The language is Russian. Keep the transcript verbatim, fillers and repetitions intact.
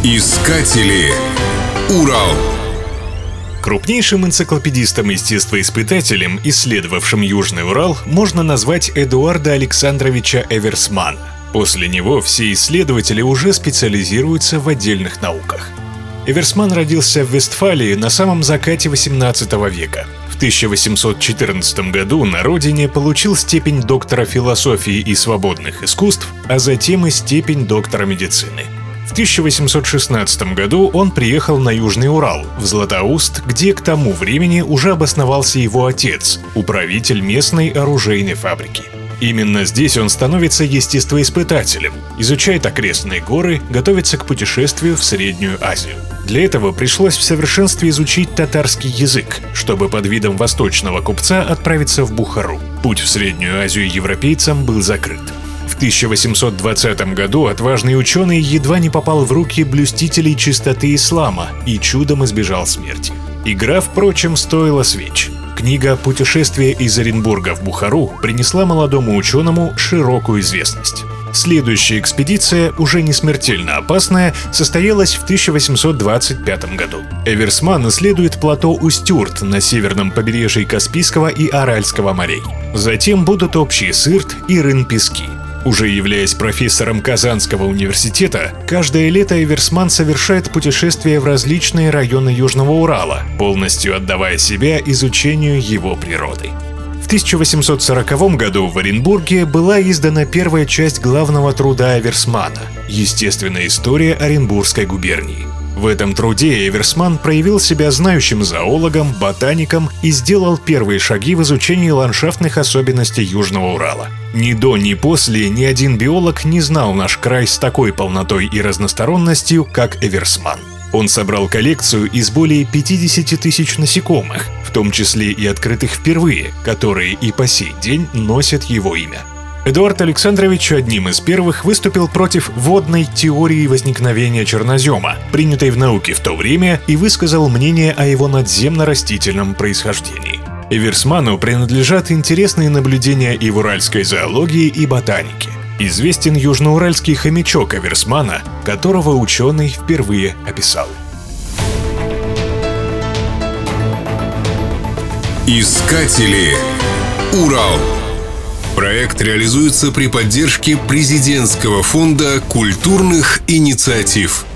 Искатели. Урал. Крупнейшим энциклопедистом-естествоиспытателем, исследовавшим Южный Урал, можно назвать Эдуарда Александровича Эверсмана. После него все исследователи уже специализируются в отдельных науках. Эверсман родился в Вестфалии на самом закате восемнадцатого века. В тысяча восемьсот четырнадцатом году на родине получил степень доктора философии и свободных искусств, а затем и степень доктора медицины. В тысяча восемьсот шестнадцатом году он приехал на Южный Урал, в Златоуст, где к тому времени уже обосновался его отец, управитель местной оружейной фабрики. Именно здесь он становится естествоиспытателем, изучает окрестные горы, готовится к путешествию в Среднюю Азию. Для этого пришлось в совершенстве изучить татарский язык, чтобы под видом восточного купца отправиться в Бухару. Путь в Среднюю Азию европейцам был закрыт. В тысяча восемьсот двадцатом году отважный ученый едва не попал в руки блюстителей чистоты ислама и чудом избежал смерти. Игра, впрочем, стоила свеч. Книга «Путешествие из Оренбурга в Бухару» принесла молодому ученому широкую известность. Следующая экспедиция, уже не смертельно опасная, состоялась в тысяча восемьсот двадцать пятом году. Эверсман исследует плато Устюрт на северном побережье Каспийского и Аральского морей. Затем будут общий Сырт и Рын-Пески. Уже являясь профессором Казанского университета, каждое лето Эверсман совершает путешествия в различные районы Южного Урала, полностью отдавая себя изучению его природы. В тысяча восемьсот сороковом году в Оренбурге была издана первая часть главного труда Эверсмана «Естественная история Оренбургской губернии». В этом труде Эверсман проявил себя знающим зоологом, ботаником и сделал первые шаги в изучении ландшафтных особенностей Южного Урала. Ни до, ни после ни один биолог не знал наш край с такой полнотой и разносторонностью, как Эверсман. Он собрал коллекцию из более пятидесяти тысяч насекомых, в том числе и открытых впервые, которые и по сей день носят его имя. Эдуард Александрович одним из первых выступил против водной теории возникновения чернозема, принятой в науке в то время, и высказал мнение о его надземно-растительном происхождении. Эверсману принадлежат интересные наблюдения и в уральской зоологии и ботанике. Известен южноуральский хомячок Эверсмана, которого ученый впервые описал. Искатели. Урал. Проект реализуется при поддержке Президентского фонда культурных инициатив.